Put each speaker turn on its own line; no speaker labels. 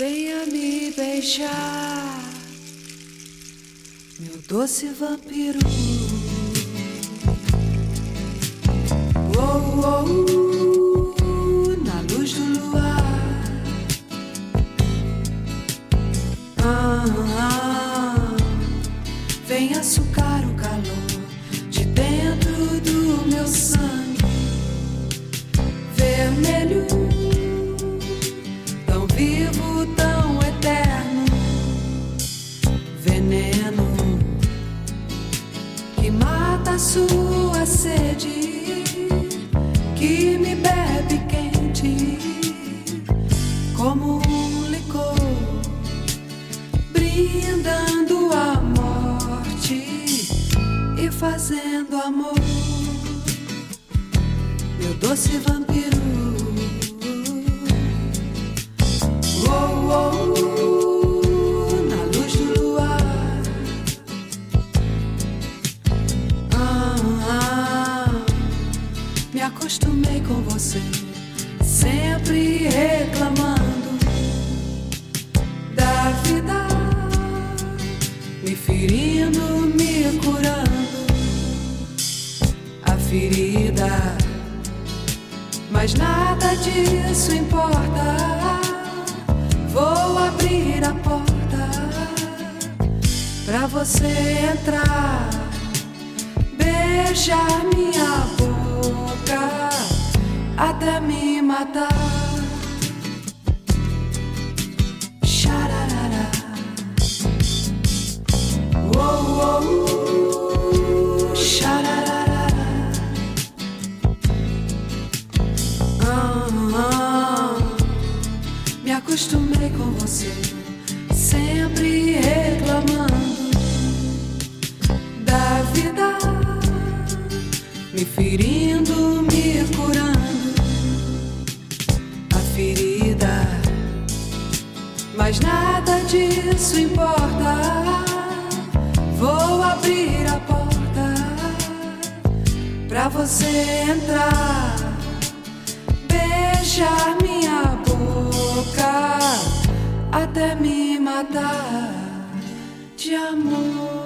Venha me beijar, meu doce vampiro. Oh, oh, na luz do luar. Vem açucar o calor de dentro do meu sangue vermelho, tão vivo, tão eterno, veneno que mata a sua sede, que me bebe quente como um licor, brindando a morte e fazendo amor, meu doce vampiro. Oh, oh, na luz do luar. Me acostumei com você, sempre reclamando da vida, me ferindo, me curando a ferida, mas nada disso importa. Vou abrir a porta pra você entrar, beijar minha boca até me matar. Xararara. Oh, oh, xararara. Me acostumei com você, sempre reclamando da vida, me ferindo, me curando a ferida, mas nada disso importa. Vou abrir a porta pra você entrar, beijar minha boca até me matar de amor.